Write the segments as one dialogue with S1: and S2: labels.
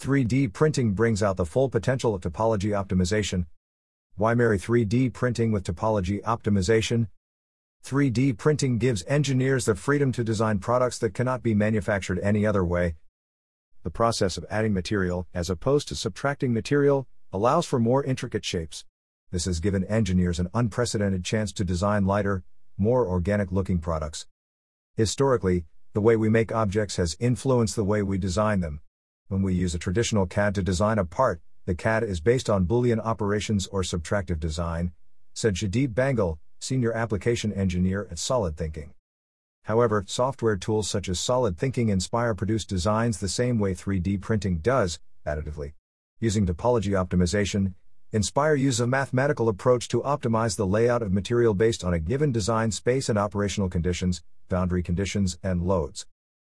S1: 3D printing brings out the full potential of topology optimization. Why marry 3D printing with topology optimization? 3D printing gives engineers the freedom to design products that cannot be manufactured any other way. The process of adding material, as opposed to subtracting material, allows for more intricate shapes. This has given engineers an unprecedented chance to design lighter, more organic-looking products. Historically, the way we make objects has influenced the way we design them. When we use a traditional CAD to design a part, the CAD is based on Boolean operations or subtractive design, said Shadib Bangal, Senior Application Engineer at Solid Thinking. However, software tools such as Solid Thinking Inspire produce designs the same way 3D printing does, additively. Using topology optimization, Inspire uses a mathematical approach to optimize the layout of material based on a given design space and operational conditions, boundary conditions, and loads.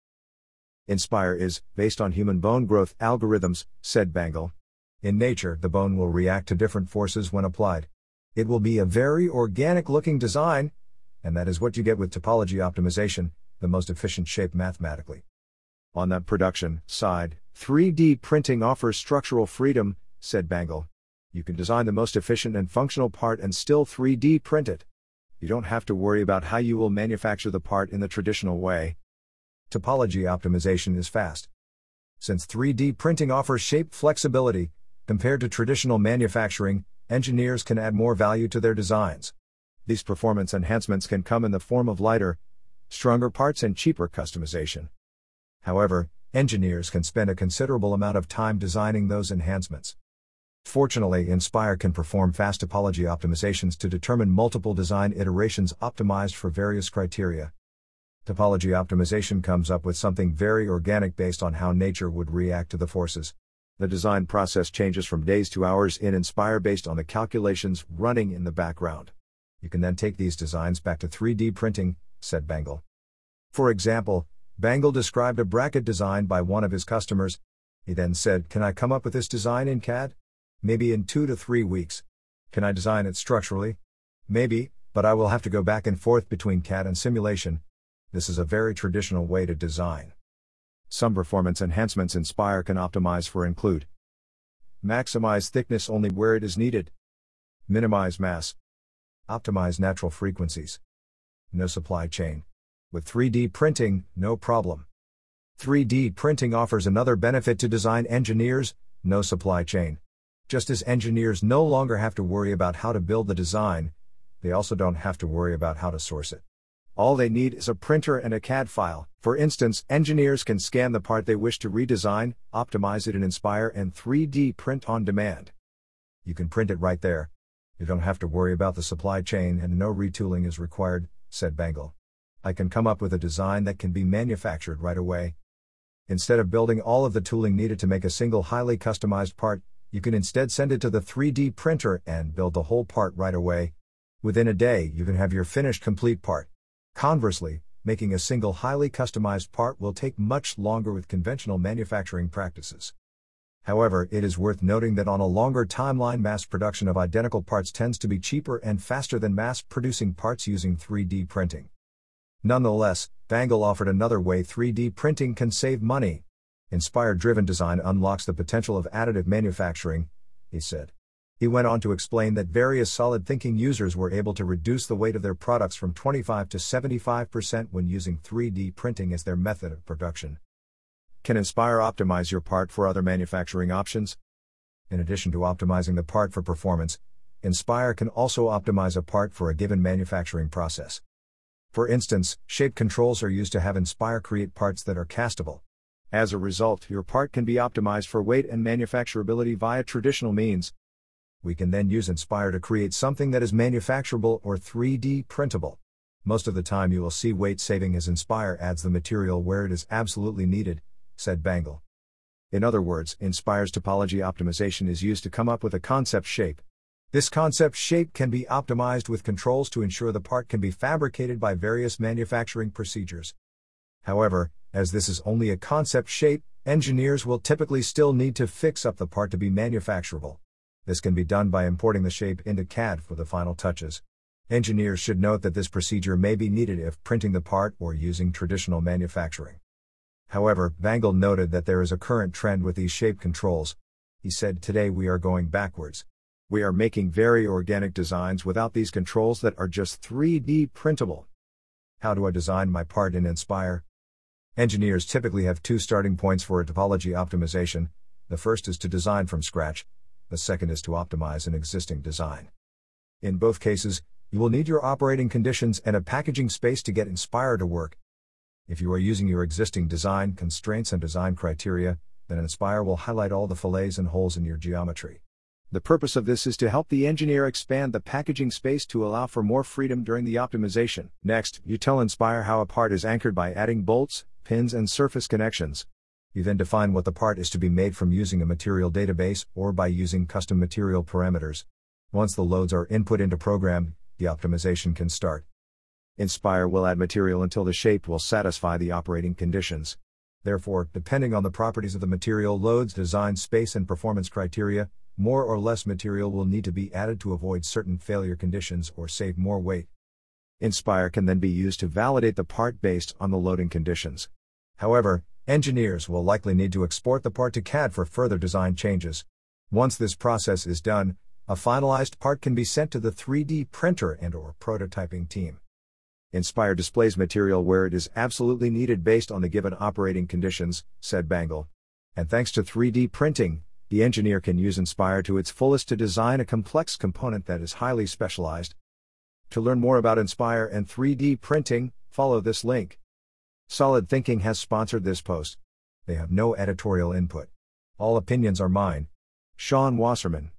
S1: Inspire is based on human bone growth algorithms, said Bangal. In nature, the bone will react to different forces when applied. It will be a very organic-looking design, and that is what you get with topology optimization, the most efficient shape mathematically. On the production side, 3D printing offers structural freedom, said Bangal. You can design the most efficient and functional part and still 3D print it. You don't have to worry about how you will manufacture the part in the traditional way. Topology optimization is fast. Since 3D printing offers shape flexibility, compared to traditional manufacturing, engineers can add more value to their designs. These performance enhancements can come in the form of lighter, stronger parts and cheaper customization. However, engineers can spend a considerable amount of time designing those enhancements. Fortunately, Inspire can perform fast topology optimizations to determine multiple design iterations optimized for various criteria. Topology optimization comes up with something very organic based on how nature would react to the forces. The design process changes from days to hours in Inspire based on the calculations running in the background. You can then take these designs back to 3D printing, said Bangal. For example, Bangal described a bracket design by one of his customers. He then said, "Can I come up with this design in CAD? Maybe in 2 to 3 weeks. Can I design it structurally? Maybe, but I will have to go back and forth between CAD and simulation. This is a very traditional way to design." Some performance enhancements Inspire can optimize for include: maximize thickness only where it is needed, minimize mass, optimize natural frequencies, no supply chain. With 3D printing, no problem. 3D printing offers another benefit to design engineers: no supply chain. Just as engineers no longer have to worry about how to build the design, they also don't have to worry about how to source it. All they need is a printer and a CAD file. For instance, engineers can scan the part they wish to redesign, optimize it in Inspire, and 3D print on demand. You can print it right there. You don't have to worry about the supply chain and no retooling is required, said Bangal. I can come up with a design that can be manufactured right away. Instead of building all of the tooling needed to make a single highly customized part, you can instead send it to the 3D printer and build the whole part right away. Within a day, you can have your finished complete part. Conversely, making a single highly customized part will take much longer with conventional manufacturing practices. However, it is worth noting that on a longer timeline, mass production of identical parts tends to be cheaper and faster than mass-producing parts using 3D printing. Nonetheless, Bangal offered another way 3D printing can save money. Inspire-driven design unlocks the potential of additive manufacturing, he said. He went on to explain that various Solid Thinking users were able to reduce the weight of their products from 25 to 75% when using 3D printing as their method of production. Can Inspire optimize your part for other manufacturing options? In addition to optimizing the part for performance, Inspire can also optimize a part for a given manufacturing process. For instance, shape controls are used to have Inspire create parts that are castable. As a result, your part can be optimized for weight and manufacturability via traditional means. We can then use Inspire to create something that is manufacturable or 3D printable. Most of the time you will see weight saving as Inspire adds the material where it is absolutely needed, said Bangal. In other words, Inspire's topology optimization is used to come up with a concept shape. This concept shape can be optimized with controls to ensure the part can be fabricated by various manufacturing procedures. However, as this is only a concept shape, engineers will typically still need to fix up the part to be manufacturable. This can be done by importing the shape into CAD for the final touches. Engineers should note that this procedure may be needed if printing the part or using traditional manufacturing. However, Bangle noted that there is a current trend with these shape controls. He said, "Today we are going backwards. We are making very organic designs without these controls that are just 3D printable." How do I design my part in Inspire? Engineers typically have two starting points for a topology optimization. The first is to design from scratch. The second is to optimize an existing design. In both cases, you will need your operating conditions and a packaging space to get Inspire to work. If you are using your existing design constraints and design criteria, then Inspire will highlight all the fillets and holes in your geometry. The purpose of this is to help the engineer expand the packaging space to allow for more freedom during the optimization. Next, you tell Inspire how a part is anchored by adding bolts, pins, and surface connections. You then define what the part is to be made from using a material database or by using custom material parameters. Once the loads are input into program, the optimization can start. Inspire will add material until the shape will satisfy the operating conditions. Therefore, depending on the properties of the material, loads, design space, and performance criteria, more or less material will need to be added to avoid certain failure conditions or save more weight. Inspire can then be used to validate the part based on the loading conditions. However, engineers will likely need to export the part to CAD for further design changes. Once this process is done, a finalized part can be sent to the 3D printer and/or prototyping team. Inspire displays material where it is absolutely needed based on the given operating conditions, said Bangle. And thanks to 3D printing, the engineer can use Inspire to its fullest to design a complex component that is highly specialized. To learn more about Inspire and 3D printing, follow this link. Solid Thinking has sponsored this post. They have no editorial input. All opinions are mine. Sean Wasserman.